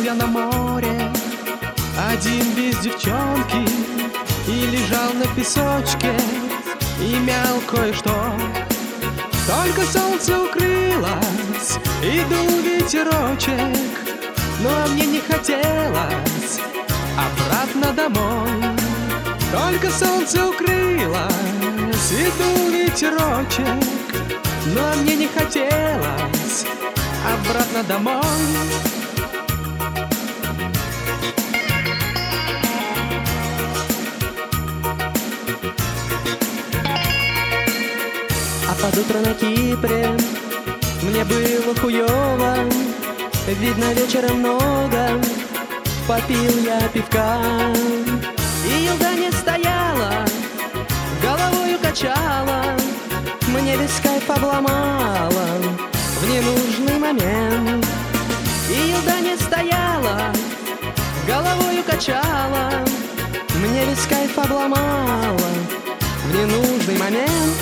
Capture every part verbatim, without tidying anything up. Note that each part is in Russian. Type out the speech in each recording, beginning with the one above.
Лежал я на море, один без девчонки, и лежал на песочке, и мял кое-что. Только солнце укрылось, и дул ветерочек, но мне не хотелось обратно домой. Только солнце укрылось, и дул ветерочек, но мне не хотелось обратно домой. А под утро на Кипре мне было хуёво. Видно, вечером много попил я пивка. И елда не стояла, головою качала, мне весь кайф обломала в ненужный момент. И елда не стояла, головою качала, мне весь кайф обломала в ненужный момент.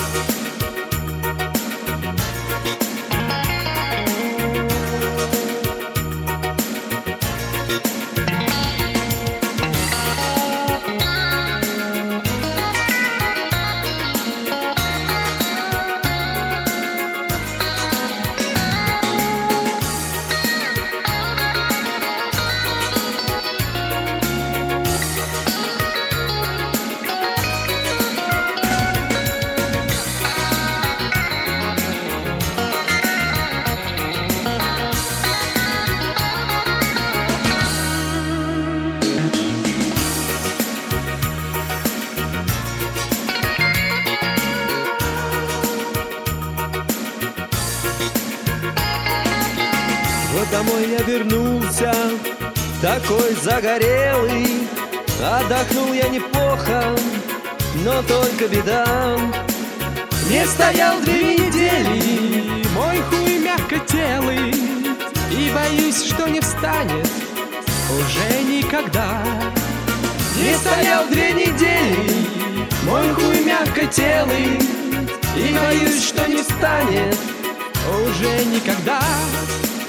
Вот домой я вернулся, такой загорелый. Отдохнул я неплохо, но только беда. Не стоял две недели мой хуй мягкотелый, и боюсь, что не встанет уже никогда. Не стоял две недели мой хуй мягкотелый, и боюсь, что не встанет уже никогда.